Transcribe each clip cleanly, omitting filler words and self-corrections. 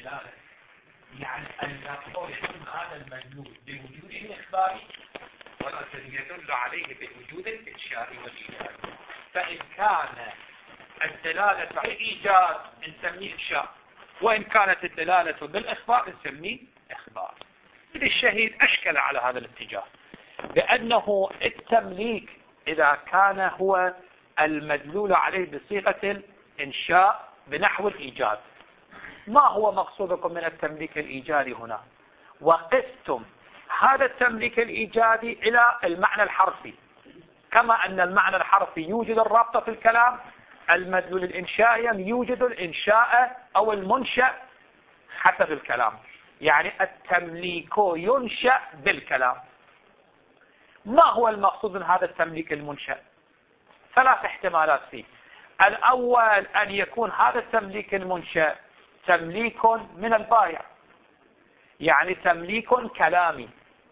الدلالة، يعني أن نقول هذا المدلول بوجود شيء إخباري ولكن يدل عليه بوجود الإنشاء والإيجاد. فإن كان الدلالة على الإيجاد نسميه إنشاء، وإن كانت الدلالة بالإخبار نسميه إخبار. الشهيد أشكل على هذا الاتجاه بأنه التمليك إذا كان هو المدلول عليه بصيغة الإنشاء بنحو الإيجاد، ما هو مقصودكم من التمليك الإيجادي هنا؟ وقستم هذا التمليك الإيجادي إلى المعنى الحرفي، كما أن المعنى الحرفي يوجد الرابطة في الكلام، المدلول الإنشائي يوجد الإنشاء أو المنشأ حسب الكلام، يعني التمليك ينشأ بالكلام. ما هو المقصود من هذا التمليك المنشأ؟ ثلاث احتمالات فيه. الأول أن يكون هذا التمليك المنشأ تمليك من البائع، يعني تمليك كلامي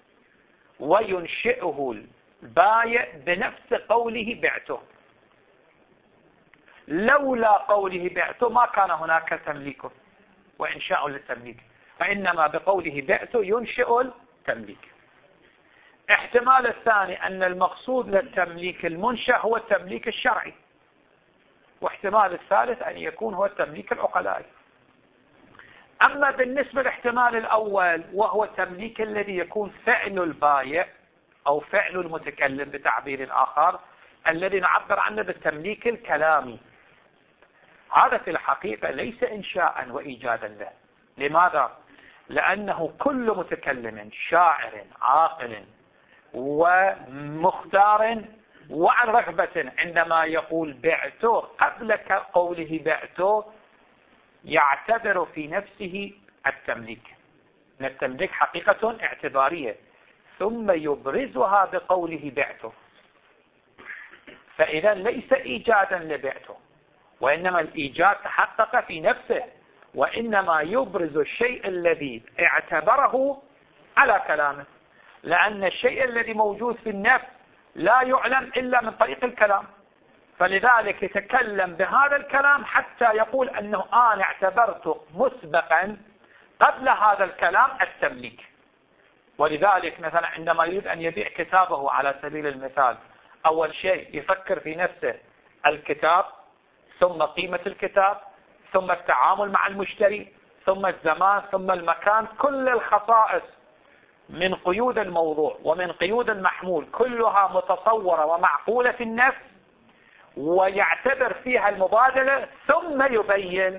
وينشئه البائع بنفس قوله بعته، لولا قوله بعته ما كان هناك تمليك وإنشاء للتمليك، فإنما بقوله بعته ينشئ التمليك. احتمال الثاني أن المقصود للتمليك المنشأ هو التمليك الشرعي، واحتمال الثالث أن يكون هو التمليك العقلائي. أما بالنسبة للاحتمال الأول وهو التمليك الذي يكون فعل البائع أو فعل المتكلم بتعبير آخر، الذي نعبر عنه بالتمليك الكلامي، هذا في الحقيقة ليس إنشاء وإيجادا له. لماذا؟ لأنه كل متكلم شاعر عاقل ومختار وعن رغبة عندما يقول بعته قبل قوله بعته يعتبر في نفسه التمليك، ان التمليك حقيقة اعتبارية، ثم يبرزها بقوله بعته. فإذا ليس إيجادا لبعته، وإنما الإيجاد تحقق في نفسه، وإنما يبرز الشيء الذي اعتبره على كلامه، لأن الشيء الذي موجود في النفس لا يعلم إلا من طريق الكلام، فلذلك يتكلم بهذا الكلام حتى يقول أنه أنا اعتبرت مسبقا قبل هذا الكلام التمليك. ولذلك مثلا عندما يريد أن يبيع كتابه على سبيل المثال، أول شيء يفكر في نفسه الكتاب، ثم قيمة الكتاب، ثم التعامل مع المشتري، ثم الزمان، ثم المكان، كل الخصائص من قيود الموضوع ومن قيود المحمول كلها متصورة ومعقولة في النفس، ويعتبر فيها المبادلة، ثم يبين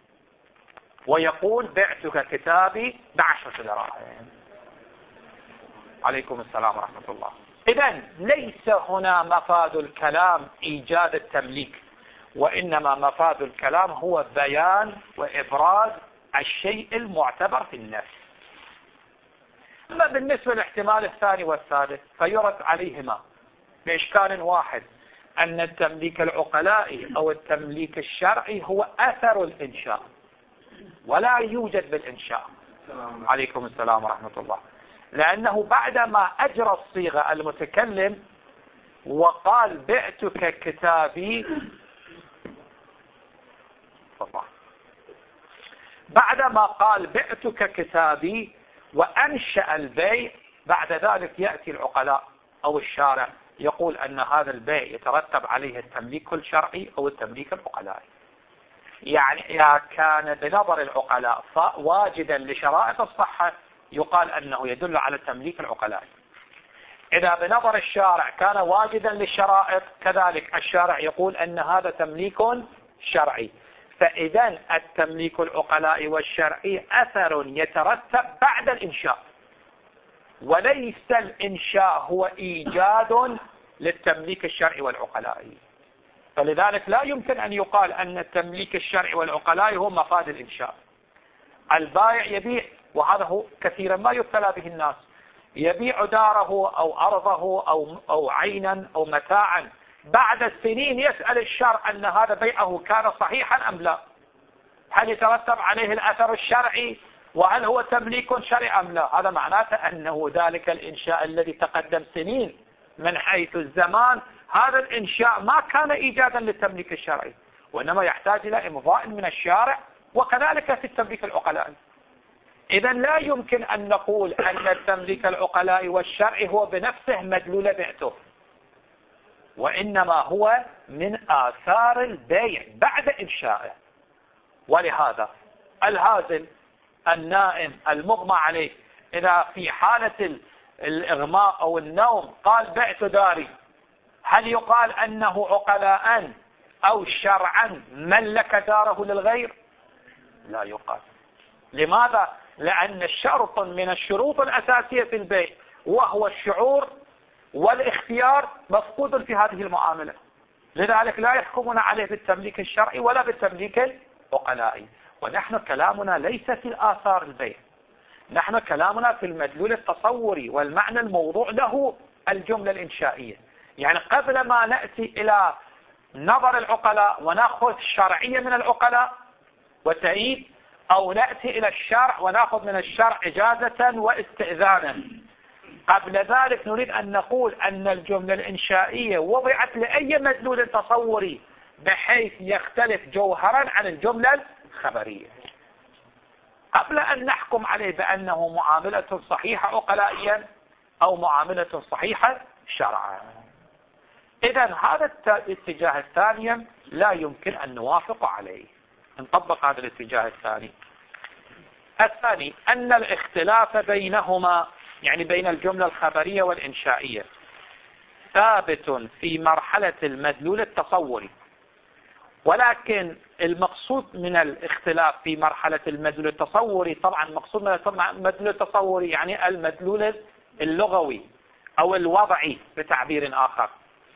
ويقول بعتك كتابي ب10 دراهم. عليكم السلام ورحمة الله. إذن ليس هنا مفاد الكلام إيجاد التمليك، وإنما مفاد الكلام هو بيان وإبراز الشيء المعتبر في النفس. أما بالنسبة للاحتمال الثاني والثالث فيرد عليهما بإشكال واحد، أن التمليك العقلائي أو التمليك الشرعي هو أثر الإنشاء ولا يوجد بالإنشاء. عليكم السلام ورحمة الله. لأنه بعدما أجرى الصيغة المتكلم وقال بعتك كتابي، بعدما قال بعتك كتابي وأنشأ البيع، بعد ذلك يأتي العقلاء أو الشارع يقول أن هذا البيع يترتب عليه التمليك الشرعي أو التمليك العقلائي. يعني إذا كان بنظر العقلاء واجدا لشرائط الصحة يقال أنه يدل على التمليك العقلائي، إذا بنظر الشارع كان واجدا للشرائط كذلك الشارع يقول أن هذا تمليك شرعي. فإذا التمليك العقلائي والشرعي أثر يترتب بعد الإنشاء، وليس الإنشاء هو إيجاد للتمليك الشرعي والعقلائي. فلذلك لا يمكن أن يقال أن التمليك الشرعي والعقلائي هو مفاد الإنشاء. البائع يبيع، وهذا هو كثيرا ما يبتلى به الناس، يبيع داره أو أرضه أو عينا أو متاعا، بعد السنين يسأل الشرع أن هذا بيعه كان صحيحا أم لا، هل يترتب عليه الأثر الشرعي، وهل هو تمليك شرعي أم لا. هذا معناته أنه ذلك الإنشاء الذي تقدم سنين من حيث الزمان، هذا الإنشاء ما كان إيجادا للتمليك الشرعي، وإنما يحتاج إلى إمضاء من الشارع وكذلك في التمليك العقلائي. إذا لا يمكن أن نقول أن التمليك العقلائي والشرعي هو بنفسه مدلول بعته، وإنما هو من آثار البيع بعد إنشائه. ولهذا الهازل النائم المغمى عليه إذا في حالة الإغماء أو النوم قال بعت داري، هل يقال أنه عقلاء أو شرعا ملك داره للغير؟ لا يقال. لماذا؟ لأن شرط من الشروط الأساسية في البيع وهو الشعور والاختيار مفقود في هذه المعاملة، لذلك لا يحكمون عليه بالتمليك الشرعي ولا بالتمليك العقلائي. ونحن كلامنا ليس في الآثار البيع، نحن كلامنا في المدلول التصوري والمعنى الموضوع له الجملة الإنشائية. يعني قبل ما نأتي إلى نظر العقلاء ونأخذ الشرعية من العقلاء وتأييد، أو نأتي إلى الشرع ونأخذ من الشرع إجازة واستئذانا، قبل ذلك نريد أن نقول أن الجملة الإنشائية وضعت لأي مدلول تصوري بحيث يختلف جوهرا عن الجملة الخبرية قبل أن نحكم عليه بأنه معاملة صحيحة عقلائيا أو معاملة صحيحة شرعا. إذا هذا الاتجاه الثاني لا يمكن أن نوافق عليه. نطبق هذا الاتجاه الثاني. الثاني أن الاختلاف بينهما، يعني بين الجملة الخبرية والإنشائية، ثابت في مرحلة المدلول التصوري، ولكن المقصود من الاختلاف في مرحلة المدلول التصوري، طبعا مقصود من المدلول التصوري يعني المدلول اللغوي أو الوضعي بتعبير آخر،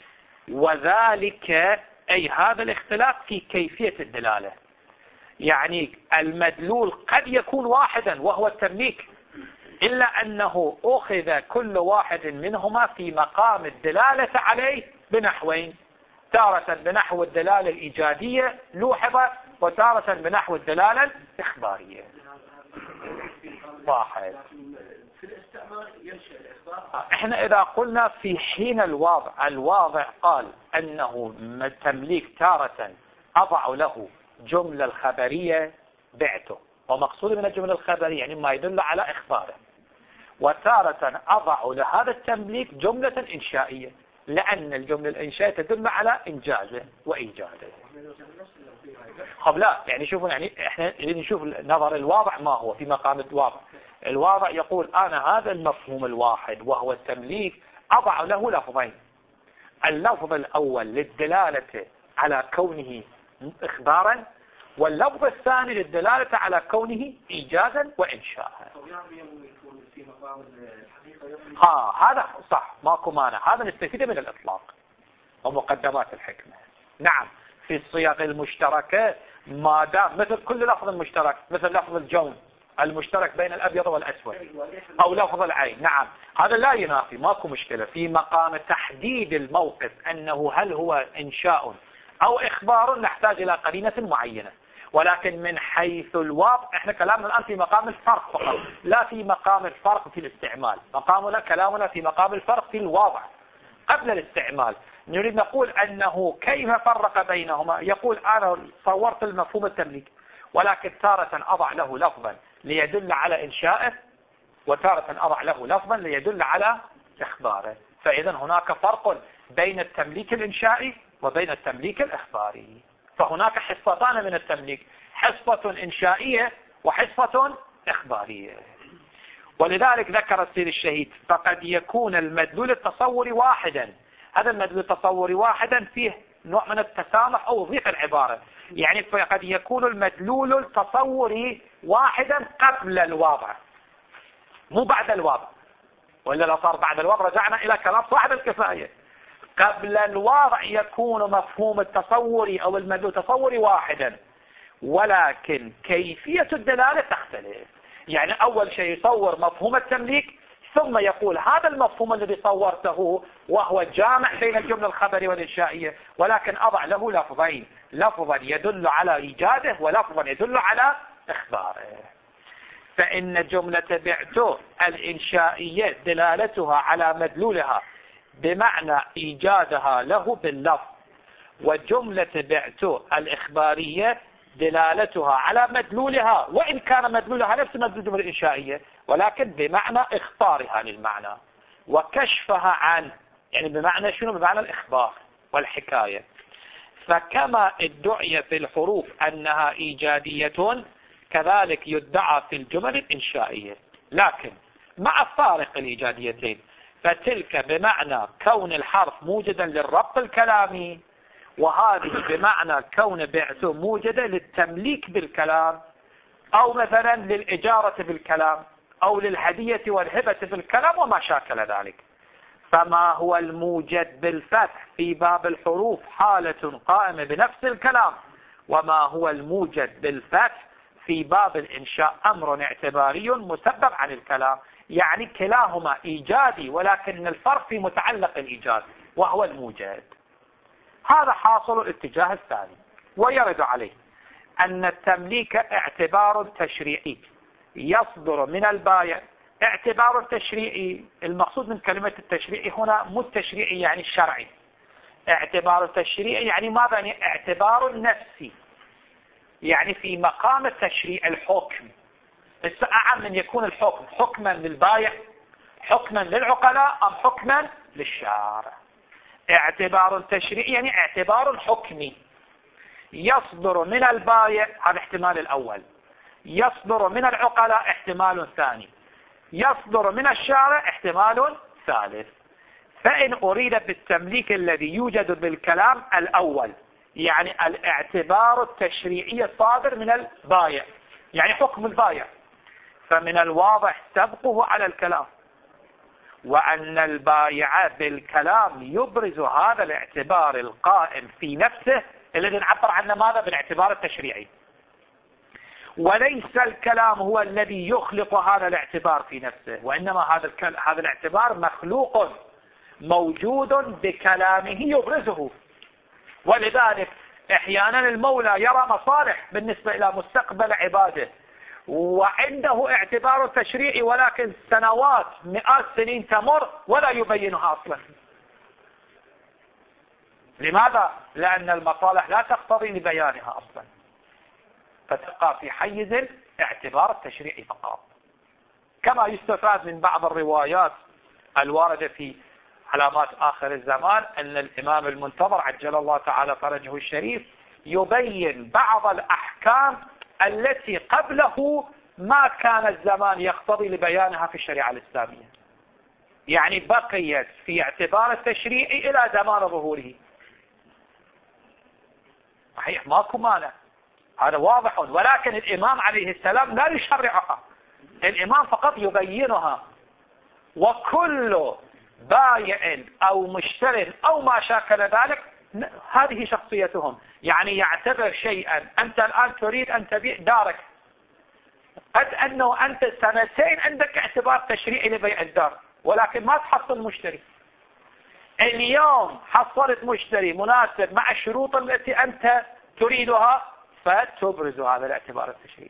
وذلك أي هذا الاختلاف في كيفية الدلالة. يعني المدلول قد يكون واحدا وهو التمليك، إلا أنه أخذ كل واحد منهما في مقام الدلالة عليه بنحوين، تارة بنحو الدلالة الإيجادية لوحظة، وتارة بنحو الدلالة الإخبارية. واحد. في الاستعمال ينشأ الإخبار. احنا إذا قلنا في حين الواضع قال أنه التمليك تارة أضع له جملة الخبرية بعته، ومقصود من الجملة الخبرية يعني ما يدل على إخباره، وتارة أضع لهذا التمليك جملة إنشائية، لأن الجملة الإنشائية تدل على إنجازه وإيجاده. طب لا، يعني شوفوا، يعني احنا نشوف نظر الواضع ما هو في مقام الواضع. الواضع يقول أنا هذا المفهوم الواحد وهو التمليك أضع له لفظين، اللفظ الأول للدلالة على كونه إخبارا، واللفظ الثاني للدلالة على كونه إيجازا وإنشاء. هذا صح، ماكو مانع، هذا نستفيد من الإطلاق ومقدمات الحكمة. نعم، في الصيغ المشتركة ما دام مثل كل لفظ مشترك، مثل لفظ الجون المشترك بين الأبيض والأسود، أو لفظ العين، نعم هذا لا ينافي، ماكو مشكلة في مقام تحديد الموقف أنه هل هو إنشاء أو إخبار، نحتاج إلى قرينة معينة. ولكن من حيث الواقع احنا كلامنا الآن في مقام الفرق فقط، لا في مقام الفرق في الاستعمال. كلامنا في مقام الفرق في الواضع قبل الاستعمال. نريد نقول أنه كيف فرق بينهما. يقول أنا صورت المفهوم التمليك، ولكن تارة أضع له لفظا ليدل على إنشائه، وتارة أضع له لفظا ليدل على إخباره. فإذا هناك فرق بين التمليك الإنشائي وبين التمليك الإخباري. فهناك حصتان من التمليك، حصة إنشائية وحصة إخبارية. ولذلك ذكر السيد الشهيد فقد يكون المدلول التصوري واحدا. هذا المدلول التصوري واحدا فيه نوع من التسامح أو ضيق العبارة، يعني فقد يكون المدلول التصوري واحدا قبل الوضع مو بعد الوضع، وإلا لو صار بعد الوضع رجعنا إلى كلام صاحب الكفاية. قبل الوضع يكون مفهوم التصوري أو المدلول التصوري واحدا، ولكن كيفية الدلالة تختلف. يعني أول شيء يصور مفهوم التمليك، ثم يقول هذا المفهوم الذي صورته وهو جامع بين الجملة الخبرية والإنشائية، ولكن أضع له لفظين، لفظا يدل على إيجاده ولفظا يدل على إخباره. فإن جملة بعته الإنشائية دلالتها على مدلولها بمعنى إيجادها له باللفظ، وجملة بعته الإخبارية دلالتها على مدلولها، وإن كان مدلولها نفس مدلول الجملة الإنشائية، ولكن بمعنى إخبارها للمعنى وكشفها عن، يعني بمعنى شنو؟ بمعنى الإخبار والحكاية. فكما ادعي في الحروف أنها إيجادية، كذلك يدعى في الجمل الإنشائية، لكن مع فارق الإيجاديتين. فتلك بمعنى كون الحرف موجدا للربط الكلامي، وهذه بمعنى كون بعته موجدة للتمليك بالكلام، أو مثلا للإجارة بالكلام، أو للهدية والهبة بالكلام وما شاكل ذلك. فما هو الموجد بالفتح في باب الحروف حالة قائمة بنفس الكلام، وما هو الموجد بالفتح في باب الإنشاء أمر اعتباري مسبب عن الكلام. يعني كلاهما إيجادي، ولكن الفرق في متعلق الإيجاد وهو الموجد. هذا حاصل الاتجاه الثاني. ويرد عليه أن التمليك اعتبار تشريعي يصدر من البائع. اعتبار تشريعي، المقصود من كلمة التشريعي هنا مو التشريعي يعني الشرعي. اعتبار تشريعي يعني ماذا؟ يعني اعتبار نفسي، يعني في مقام التشريع الحكم. أعم من يكون الحكم حكما للبائع، حكما للعقلاء، أم حكما للشارع. اعتبار تشريعي يعني اعتبار حكمي يصدر من البائع، هذا احتمال الأول. يصدر من العقلاء احتمال ثاني. يصدر من الشارع احتمال ثالث. فإن أريد بالتمليك الذي يوجد بالكلام الأول، يعني الاعتبار التشريعي الصادر من البائع، يعني حكم البائع، فمن الواضح سبقه على الكلام، وأن البائع بالكلام يبرز هذا الاعتبار القائم في نفسه الذي نعبر عنه ماذا؟ بالاعتبار التشريعي. وليس الكلام هو الذي يخلق هذا الاعتبار في نفسه، وإنما هذا الاعتبار مخلوق موجود بكلامه يبرزه. ولذلك احيانا المولى يرى مصالح بالنسبة إلى مستقبل عباده، وعنده اعتبار تشريعي، ولكن سنوات مئات سنين تمر ولا يبينها أصلا. لماذا؟ لأن المصالح لا تقتضي لبيانها أصلا، فتبقى في حيز الاعتبار التشريعي فقط. كما يستفاد من بعض الروايات الواردة في علامات آخر الزمان أن الإمام المنتظر عجل الله تعالى فرجه الشريف يبين بعض الأحكام التي قبله ما كان الزمان يقتضي لبيانها في الشريعة الإسلامية، يعني بقيت في اعتبار التشريعي إلى زمان ظهوره. صحيح ماكو مانع، هذا واضح، ولكن الإمام عليه السلام لا يشرعها، الإمام فقط يبينها. وكل بائع أو مشتري أو ما شاكل ذلك هذه شخصيتهم، يعني يعتبر شيئا. أنت الآن تريد أن تبيع دارك، قد أنه أنت سنتين عندك اعتبار تشريعي لبيع الدار، ولكن ما تحصل مشتري. اليوم حصلت مشتري مناسب مع الشروط التي أنت تريدها، فتبرز هذا الاعتبار التشريعي.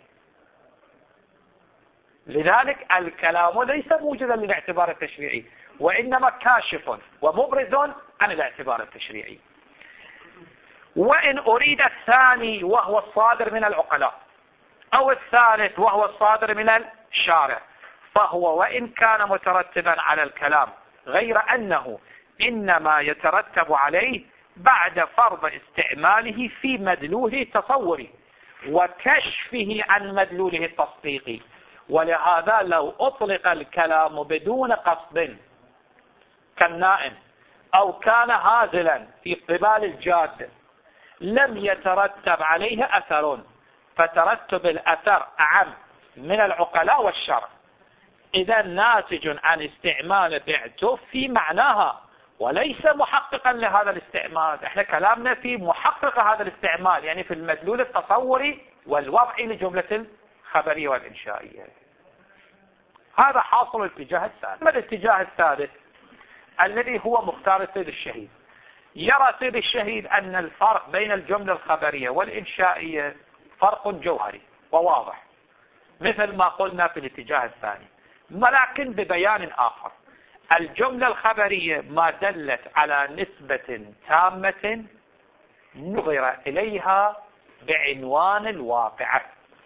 لذلك الكلام ليس موجودا للاعتبار التشريعي، وإنما كاشف ومبرز عن الاعتبار التشريعي. وإن أريد الثاني وهو الصادر من العقلاء، أو الثالث وهو الصادر من الشارع، فهو وإن كان مترتبا على الكلام، غير أنه إنما يترتب عليه بعد فرض استعماله في مدلوله التصوري وكشفه عن مدلوله التصديقي. ولهذا لو أطلق الكلام بدون قصد كالنائم، أو كان هازلا في قبال الجاد، لم يترتب عليه أثر، فترتب الأثر أعم من العقلاء والشرع. إذا ناتج عن استعمال بعته في معناها، وليس محققا لهذا الاستعمال. احنا كلامنا في محقق هذا الاستعمال، يعني في المدلول التصوري والوضعي لجملة الخبرية والإنشائية. هذا حاصل الاتجاه الثالث. ما الاتجاه الثالث الذي هو مختار سيد الشهيد؟ يرى سيد الشهيد أن الفرق بين الجملة الخبرية والإنشائية فرق جوهري وواضح، مثل ما قلنا في الاتجاه الثاني، ولكن ببيان آخر. الجملة الخبرية ما دلت على نسبة تامة نظر إليها بعنوان الواقعة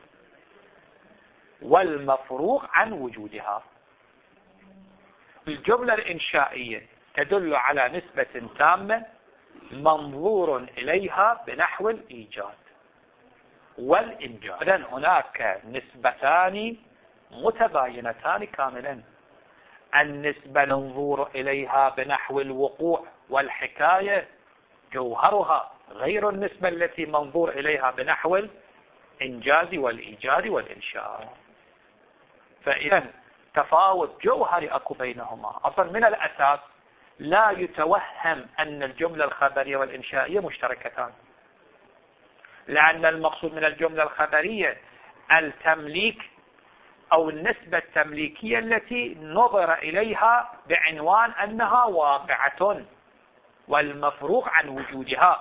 والمفروغ عن وجودها. الجملة الإنشائية تدل على نسبة تامة منظور إليها بنحو الإيجاد والإنجاز. إذن هناك نسبتان متباينتان كاملا. النسبة المنظور إليها بنحو الوقوع والحكاية جوهرها غير النسبة التي منظور إليها بنحو الإنجاز والإيجاد والإنشاء. فإذا تفاوت جوهري أكو بينهما. أصلا من الأساس لا يتوهم أن الجملة الخبرية والإنشائية مشتركتان، لأن المقصود من الجملة الخبرية التمليك أو النسبة التمليكية التي نظر إليها بعنوان أنها واقعة والمفروغ عن وجودها،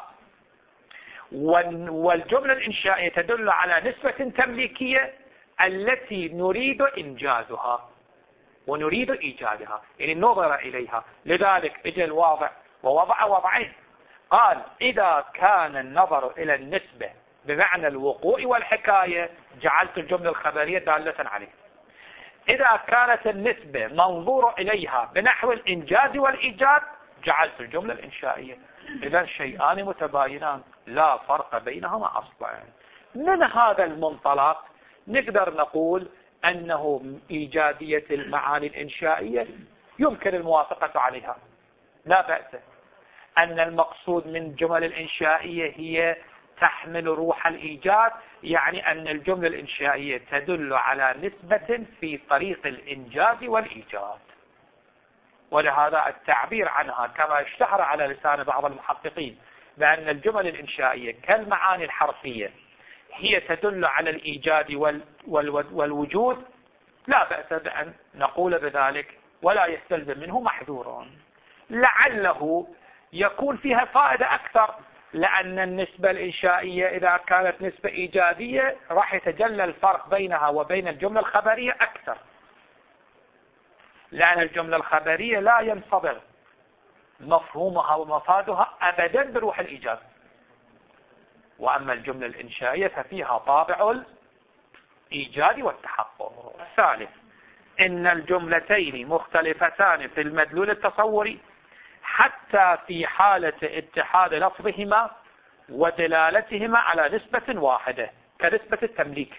والجملة الإنشائية تدل على نسبة تمليكية التي نريد إنجازها ونريد إيجادها، يعني نظر إليها. لذلك اجى الواضع ووضع وضعين، قال إذا كان النظر إلى النسبة بمعنى الوقوع والحكاية جعلت الجملة الخبرية دالة عليه. إذا كانت النسبة منظور إليها بنحو الإنجاز والإيجاد جعلت الجملة الإنشائية. إذن شيئان متباينان لا فرق بينهما أصلا. من هذا المنطلق نقدر نقول أنه إيجادية المعاني الإنشائية يمكن الموافقة عليها، لا بأس. أن المقصود من الجمل الإنشائية هي تحمل روح الإيجاد، يعني أن الجملة الإنشائية تدل على نسبة في طريق الإنجاز والإيجاد. ولهذا التعبير عنها كما اشتهر على لسان بعض المحققين بأن الجمل الإنشائية كالمعاني الحرفية هي تدل على الإيجاد والوجود، لا بأس بأن نقول بذلك ولا يستلزم منه محذور. لعله يكون فيها فائدة أكثر، لأن النسبة الإنشائية إذا كانت نسبة إيجابية راح يتجلى الفرق بينها وبين الجملة الخبرية أكثر، لأن الجملة الخبرية لا ينصبغ مفهومها ومفادها أبدا بروح الإيجاب، وأما الجملة الإنشائية ففيها طابع الإيجاد والتحقق. الثالث، إن الجملتين مختلفتان في المدلول التصوري حتى في حالة اتحاد لفظهما ودلالتهما على نسبة واحدة كنسبة التمليك.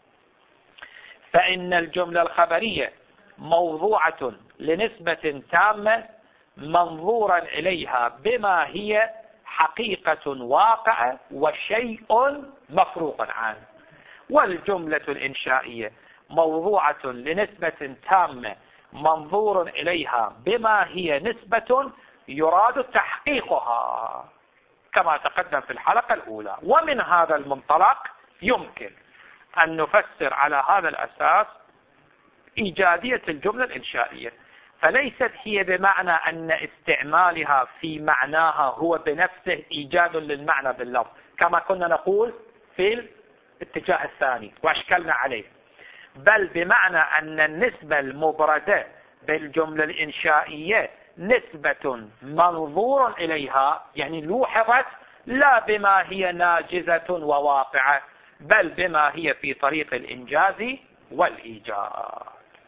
فإن الجملة الخبرية موضوعة لنسبة تامة منظورا إليها بما هي حقيقة واقعة وشيء مفروغ عنه، والجملة الإنشائية موضوعة لنسبة تامة منظور إليها بما هي نسبة يراد تحقيقها كما تقدم في الحلقة الأولى. ومن هذا المنطلق يمكن أن نفسر على هذا الأساس إيجادية الجملة الإنشائية، فليست هي بمعنى أن استعمالها في معناها هو بنفسه إيجاد للمعنى باللفظ كما كنا نقول في الاتجاه الثاني وأشكلنا عليه، بل بمعنى أن النسبة المبردة بالجملة الإنشائية نسبة منظور إليها، يعني لوحظت لا بما هي ناجزة وواقعة بل بما هي في طريق الإنجاز والإيجاد.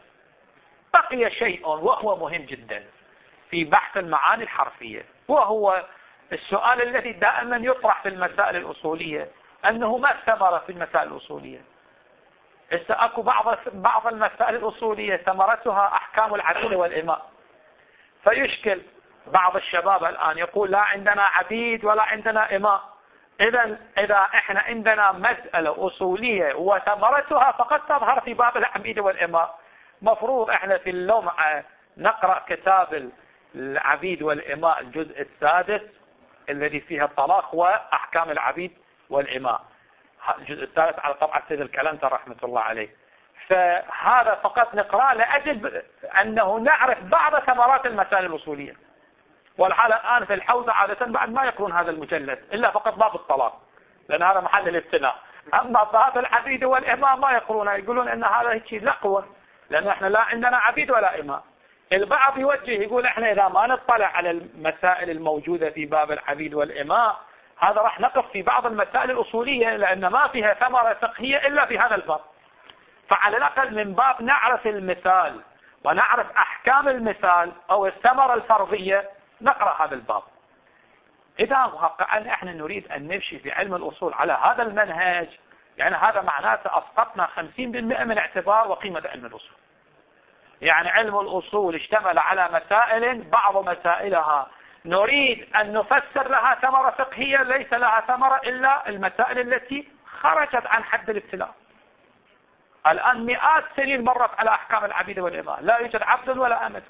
بقي شيء وهو مهم جدا في بحث المعاني الحرفية، وهو السؤال الذي دائما يطرح في المسائل الأصولية، أنه ما الثمرة في المسائل الأصولية؟ أكو بعض المسائل الأصولية ثمرتها أحكام العبيد والإماء، فيشكل بعض الشباب الآن يقول لا عندنا عبيد ولا عندنا إماء، إذا إحنا عندنا مسألة أصولية وثمرتها فقد تظهر في باب العبيد والإماء، مفروض إحنا في اللمعة نقرأ كتاب العبيد والإماء الجزء السادس الذي فيه الطلاق وأحكام العبيد والإماء، الجزء الثالث على طبعة سيد الكلنتر رحمة الله عليه. فهذا فقط نقرأ لأجل أنه نعرف بعض ثمرات المسائل الأصولية، والحالة الآن في الحوزة عادة بعد ما يقرون هذا المجلد إلا فقط باب الطلاق لأن هذا محل الابتلاء، أما باب العبيد والإماء ما يقرونه، يقولون إن هذا هيك لقوة لأن إحنا لا عندنا عبيد ولا إماء. البعض يوجه يقول إحنا إذا ما نطلع على المسائل الموجودة في باب العبيد والإماء هذا راح نقف في بعض المسائل الأصولية لأن ما فيها ثمرة فقهية إلا في هذا الباب. فعلى الأقل من باب نعرف المثال ونعرف أحكام المثال أو الثمرة الفرضية نقرأ هذا الباب. إذا واقعا احنا نريد أن نمشي في علم الأصول على هذا المنهج، يعني هذا معناته أسقطنا 50% من اعتبار وقيمة علم الأصول. يعني علم الأصول اشتمل على مسائل بعض مسائلها نريد أن نفسر لها ثمرة فقهية ليس لها ثمرة إلا المسائل التي خرجت عن حد الابتلاء. الآن مئات سنين مرت على أحكام العبيد والإماء، لا يوجد عبد ولا أمة.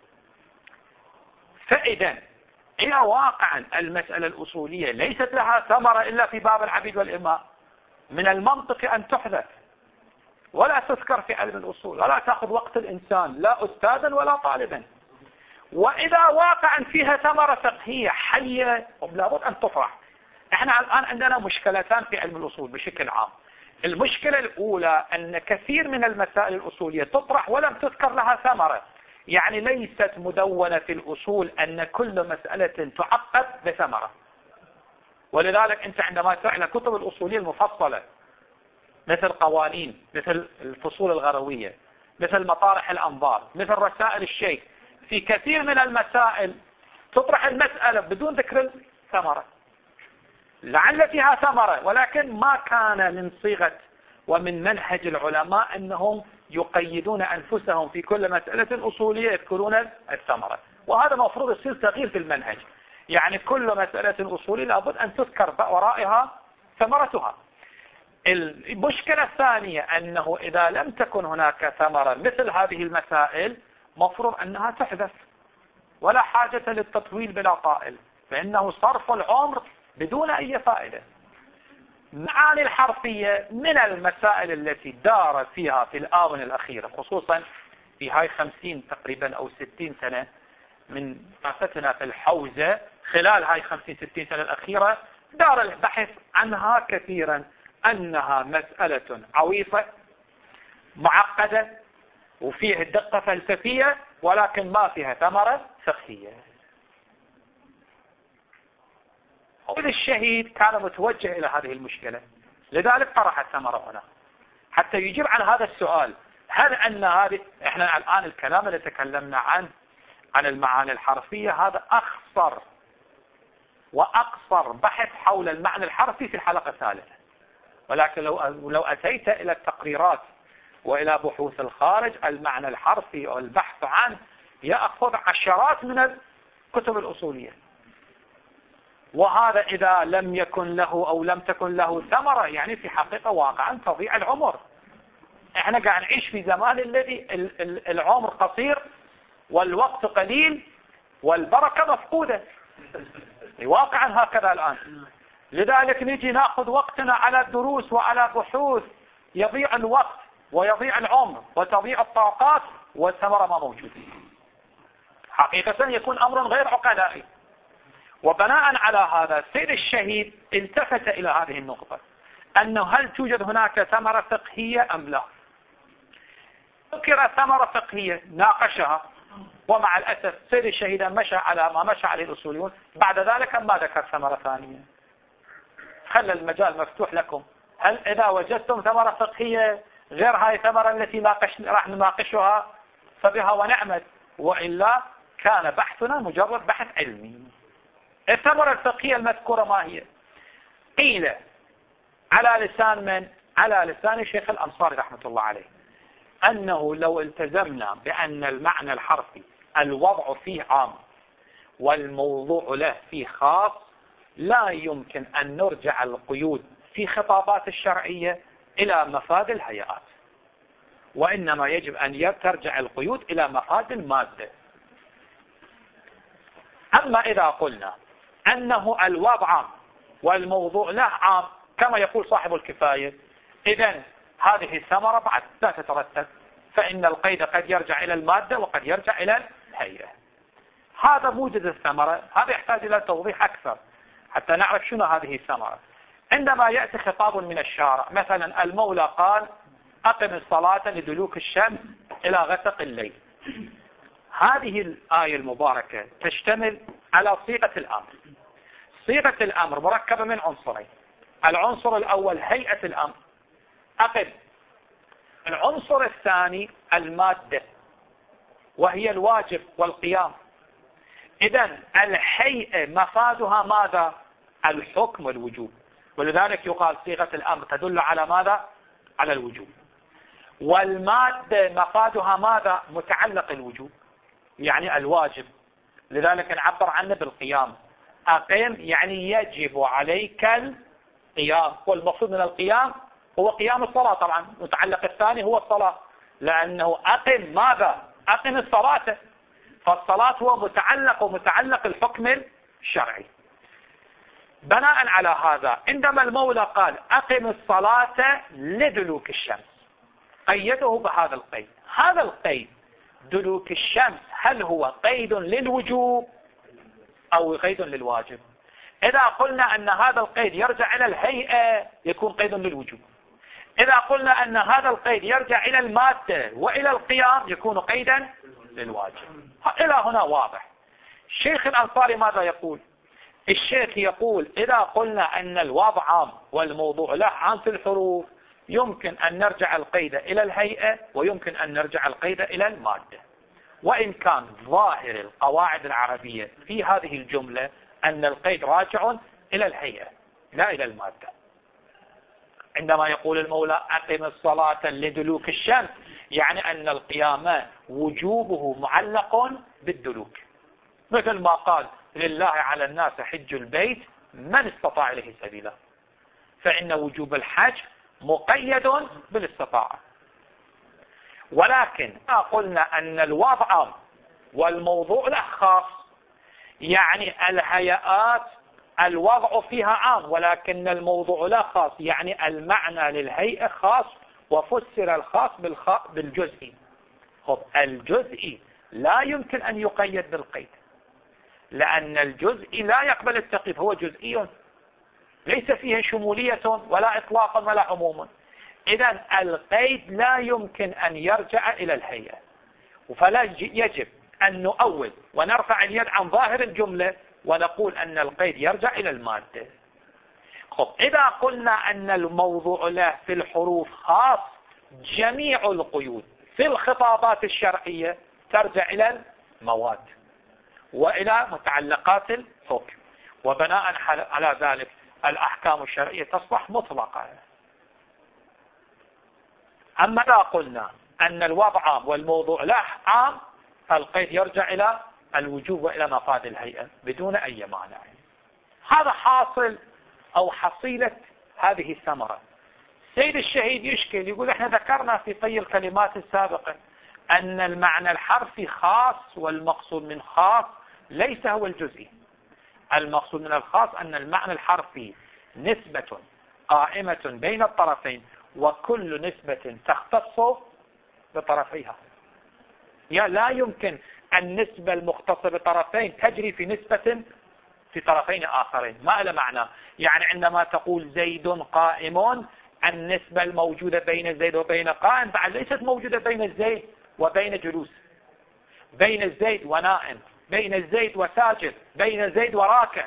فإذا إذا واقعا المسألة الأصولية ليست لها ثمرة إلا في باب العبيد والإماء، من المنطق أن تحدث ولا تذكر في علم الأصول ولا تأخذ وقت الإنسان لا أستاذا ولا طالبا. وإذا واقعا فيها ثمرة فقهية حية لابد أن تطرح. احنا الآن عندنا مشكلتان في علم الأصول بشكل عام. المشكلة الأولى أن كثير من المسائل الأصولية تطرح ولم تذكر لها ثمرة، يعني ليست مدونة في الأصول أن كل مسألة تعقد بثمرة. ولذلك أنت عندما تعلى كتب الأصولية المفصلة مثل قوانين، مثل الفصول الغروية، مثل مطارح الأنظار، مثل رسائل الشيخ، في كثير من المسائل تطرح المسألة بدون ذكر الثمرة. لعل فيها ثمرة ولكن ما كان من صيغة ومن منهج العلماء أنهم يقيدون أنفسهم في كل مسألة أصولية يذكرون الثمرة. وهذا مفروض يصير تغيير في المنهج، يعني كل مسألة أصولية لابد أن تذكر ورائها ثمرتها. المشكلة الثانية أنه إذا لم تكن هناك ثمرة مثل هذه المسائل مفروض أنها تحدث ولا حاجة للتطويل بلا طائل، فإنه صرف العمر بدون أي فائدة. معاني الحرفية من المسائل التي دارت فيها في الآونة الأخيرة، خصوصا في هاي 50 تقريبا أو 60 سنة من دراستنا في الحوزة، خلال هاي 50-60 سنة الأخيرة دار البحث عنها كثيرا أنها مسألة عويصة معقدة وفيها دقة فلسفية ولكن ما فيها ثمرة فقهية. وإذا الشهيد كان متوجه إلى هذه المشكلة، لذلك طرح الثمرة هنا حتى يجيب عن هذا السؤال. هل أن هذه إحنا الآن الكلام اللي تكلمنا عن المعاني الحرفية هذا أخصر وأقصر بحث حول المعنى الحرفي في الحلقة الثالثة، ولكن لو أتيت إلى التقريرات وإلى بحوث الخارج المعنى الحرفي أو البحث عنه يأخذ عشرات من الكتب الأصولية. وهذا إذا لم يكن له أو لم تكن له ثمرة يعني في حقيقة واقعا تضيع العمر. احنا قاعد نعيش في زمان الذي العمر قصير والوقت قليل والبركة مفقودة واقعا هكذا الآن. لذلك نجي نأخذ وقتنا على دروس وعلى بحوث يضيع الوقت ويضيع العمر وتضيع الطاقات والثمرة ما موجودة. حقيقة يكون أمر غير عقلائي. وبناء على هذا السيد الشهيد التفت إلى هذه النقطة أنه هل توجد هناك ثمرة فقهية أم لا. ذكر ثمرة فقهية ناقشها، ومع الأسف سيد الشهيد مشى على ما مشى عليه الأصوليون، بعد ذلك ما ذكر ثمرة ثانية. خلى المجال مفتوح لكم، هل إذا وجدتم ثمرة فقهية غير هاي الثمرة التي راح نناقشها فبها ونعمت، وإلا كان بحثنا مجرد بحث علمي. الثمرة الفقهية المذكورة ما هي؟ قيل على لسان من؟ على لسان الشيخ الأنصاري رحمة الله عليه أنه لو التزمنا بأن المعنى الحرفي الوضع فيه عام والموضوع له فيه خاص لا يمكن أن نرجع القيود في خطابات الشرعية إلى مفاد الهيئات، وإنما يجب أن ترجع القيود إلى مفاد المادة. أما إذا قلنا أنه الوضع عام والموضوع له عام كما يقول صاحب الكفاية، إذن هذه الثمرة بعد لا تترتب، فإن القيد قد يرجع إلى المادة وقد يرجع إلى الهيئة. هذا موجز الثمرة، هذا يحتاج إلى توضيح أكثر حتى نعرف شنو هذه الثمرة. عندما يأتي خطاب من الشارع، مثلا المولى قال أقم الصلاة لدلوك الشمس إلى غسق الليل، هذه الآية المباركة تشتمل على صيغة الأمر. صيغة الأمر مركبة من عنصرين. العنصر الأول هيئة الأمر، أقم. العنصر الثاني المادة وهي الواجب والقيام. إذن الهيئة مفادها ماذا؟ الحكم والوجوب، ولذلك يقال صيغة الأمر تدل على ماذا؟ على الوجوب. والمادة مفادها ماذا؟ متعلق الوجوب، يعني الواجب، لذلك نعبر عنه بالقيام. أقم يعني يجب عليك القيام، والمقصود من القيام هو قيام الصلاة. طبعا متعلق الثاني هو الصلاة، لأنه أقم ماذا؟ أقم الصلاة، فالصلاة هو متعلق الحكم الشرعي. بناء على هذا عندما المولى قال أقم الصلاة لدلوك الشمس قيده بهذا القيد. هذا القيد دلوك الشمس هل هو قيد للوجوب أو قيد للواجب؟ إذا قلنا أن هذا القيد يرجع إلى الهيئة يكون قيد للوجوب. إذا قلنا أن هذا القيد يرجع إلى المادة وإلى القيام يكون قيدا للواجب. إلى هنا واضح. الشيخ الأنصاري ماذا يقول؟ الشيخ يقول إذا قلنا أن الوضع عام والموضوع له عام في الحروف يمكن أن نرجع القيد إلى الهيئة ويمكن أن نرجع القيد إلى المادة، وإن كان ظاهر القواعد العربية في هذه الجملة أن القيد راجع إلى الهيئة لا إلى المادة. عندما يقول المولى أقم الصلاة لدلوك الشمس يعني أن القيام وجوبه معلق بالدلوك، مثل ما قال لله على الناس حج البيت من استطاع إليه سبيلا، فإن وجوب الحج مقيد بالاستطاعة. ولكن قلنا أن الوضع والموضوع له خاص، يعني الهيئات الوضع فيها عام ولكن الموضوع لا خاص، يعني المعنى للهيئة خاص وفسر الخاص بالجزئي. الجزئي لا يمكن أن يقيد بالقيد، لأن الجزئي لا يقبل التقييد، هو جزئي ليس فيه شمولية ولا إطلاق ولا عموم. إذن القيد لا يمكن أن يرجع إلى الهيئة، فلا يجب أن نؤول ونرفع اليد عن ظاهر الجملة ونقول أن القيد يرجع إلى المادة. إذا قلنا أن الموضوع له في الحروف خاص، جميع القيود في الخطابات الشرعية ترجع إلى المواد وإلى متعلقات الحكم، وبناء على ذلك الأحكام الشرعية تصبح مطلقة. أما إذا قلنا أن الوضع عام والموضوع له عام فالقيد يرجع إلى الوجوب وإلى مفاد الهيئة بدون أي مانع. هذا حاصل أو حصيلة هذه الثمرة. سيد الشهيد يشكل يقول احنا ذكرنا في طي الكلمات السابقة أن المعنى الحرفي خاص، والمقصود من خاص ليس هو الجزئي. المقصود من الخاص أن المعنى الحرفي نسبة قائمة بين الطرفين، وكل نسبة تختص بطرفيها. لا يمكن النسبة المختصة بطرفين تجري في نسبة في طرفين آخرين، ما له معنى. يعني عندما تقول زيد قائم، النسبة الموجودة بين زيد وبين قائم بعد ليست موجودة بين الزيد وبين جلوس، بين الزيد ونائم، بين الزيد وساجد، بين الزيد وراكع.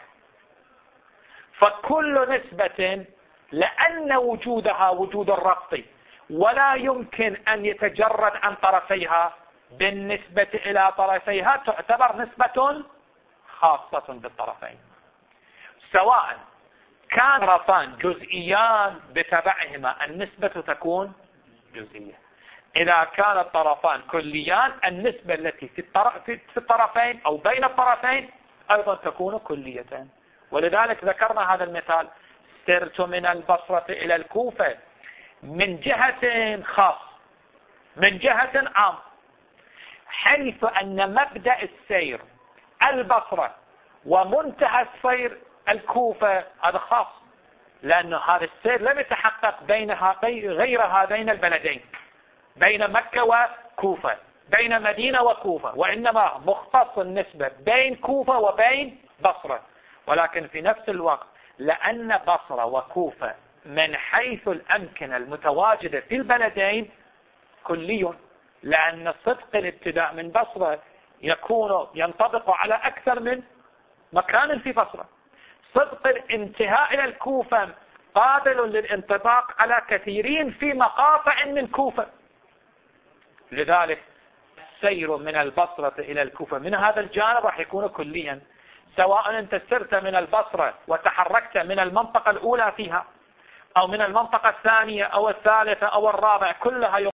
فكل نسبة لأن وجودها وجود الربط ولا يمكن أن يتجرد عن طرفيها، بالنسبة إلى طرفيها تعتبر نسبة خاصة بالطرفين، سواء كان طرفان جزئيان بتبعهما النسبة تكون جزئية. إذا كان الطرفان كليان النسبة التي في الطرفين أو بين الطرفين أيضا تكون كلية. ولذلك ذكرنا هذا المثال: سرت من البصرة إلى الكوفة، من جهة خاص من جهة عام، حيث أن مبدأ السير البصرة ومنتهى السير الكوفة هذا خاص، لأن هذا السير لم يتحقق بينها غير هذين البلدين، بين مكة وكوفة، بين مدينة وكوفة، وإنما مختص النسبة بين كوفة وبين بصرة. ولكن في نفس الوقت لأن بصرة وكوفة من حيث الأمكنة المتواجدة في البلدين كلي، لأن صدق الابتداء من بصرة ينطبق على أكثر من مكان في بصرة، صدق الانتهاء إلى الكوفة قابل للانطباق على كثيرين في مقاطع من كوفة. لذلك السير من البصرة إلى الكوفة من هذا الجانب راح يكون كليا، سواء أنت سرت من البصرة وتحركت من المنطقة الأولى فيها أو من المنطقة الثانية أو الثالثة أو الرابعة، كلها